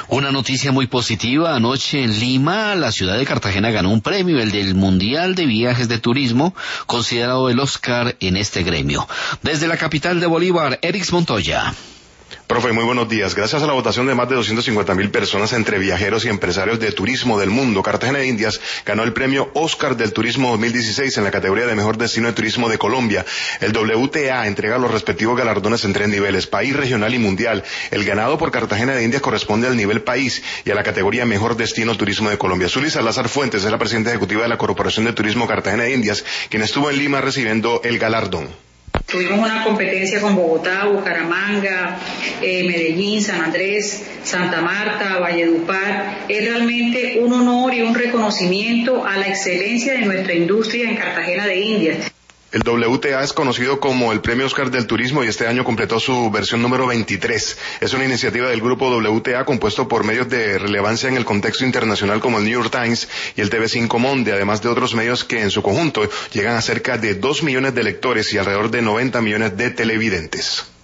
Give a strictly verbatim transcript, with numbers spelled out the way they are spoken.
Una noticia muy positiva: anoche en Lima, la ciudad de Cartagena ganó un premio, el del Mundial de Viajes de Turismo, considerado el Oscar en este gremio. Desde la capital de Bolívar, Erix Montoya. Profe, muy buenos días. Gracias a la votación de más de doscientas cincuenta mil personas entre viajeros y empresarios de turismo del mundo, Cartagena de Indias ganó el premio Oscar del Turismo dos mil dieciséis en la categoría de Mejor Destino de Turismo de Colombia. El W T A entrega los respectivos galardones en tres niveles: país, regional y mundial. El ganado por Cartagena de Indias corresponde al nivel país y a la categoría Mejor Destino Turismo de Colombia. Zully Salazar Fuentes es la presidenta ejecutiva de la Corporación de Turismo Cartagena de Indias, quien estuvo en Lima recibiendo el galardón. Tuvimos una competencia con Bogotá, Bucaramanga, eh, Medellín, San Andrés, Santa Marta, Valledupar. Es realmente un honor y un reconocimiento a la excelencia de nuestra industria en Cartagena de Indias. El W T A es conocido como el Premio Oscar del Turismo y este año completó su versión número veintitrés. Es una iniciativa del grupo W T A compuesto por medios de relevancia en el contexto internacional como el New York Times y el T V cinco Monde, además de otros medios que en su conjunto llegan a cerca de dos millones de lectores y alrededor de noventa millones de televidentes.